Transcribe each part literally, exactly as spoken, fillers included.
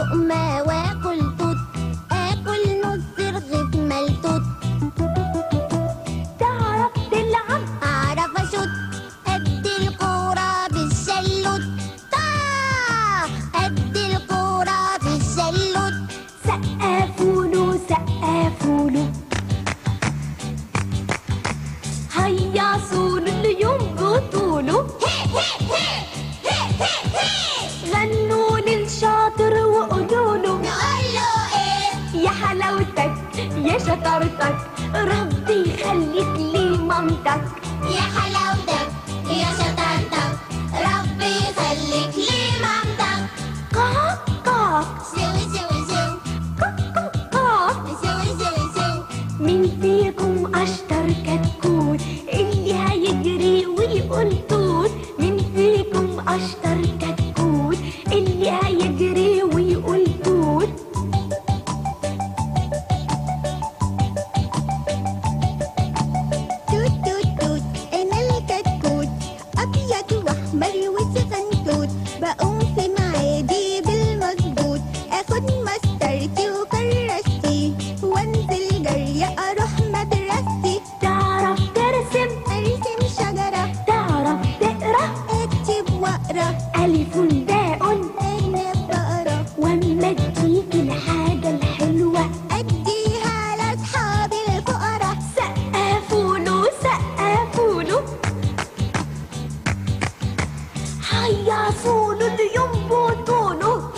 لقمة واكل توت، اكل نص رغيف ملتوت. تعرف تلعب؟ اعرف اشوت، ادي الكورة بالشلوت. طا ادي الكورة بالشلوت. سقفوله سقفوله، هيصوله اللي ينبطوله. غنوا للشاطر وقولوله، نقوله ايه؟ يا حلاوتك يا شطارتك، ربي يخليك لي مامتك. يا حلاوتك يا شطارتك، ربي يخليك لي مامتك. قاق قاق سوي سوي سو، قاق قاق. سوي سوي سو. مين فيكم أشطر كتكوت اللي هيجري ويقول توت؟ مين فيكم أشطر كتكوت اللي هيجري ويقول توت؟ توت توت توت أنا الكتكوت، أبيض وأحمر وسفنتوت. بقوم في معادي بالمظبوط، آخد مسطرتي وكراستي وأنزل جري أروح مدرستي. تعرف ترسم؟ أرسم شجرة، تعرف تقرأ؟ أكتب وأقرأ، ألف باء أنا بقرا. وأما تجيك الحاجة الحلوة أديها لأصحابي الفقراء. سقفوله سقفوله، هيصوله اللي ينبطوله.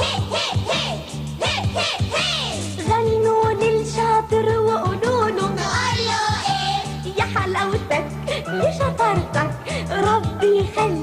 غنوا للشاطر وقولوله، نقوله إيه؟ يا حلاوتك يا شطارتك، ربي يخليك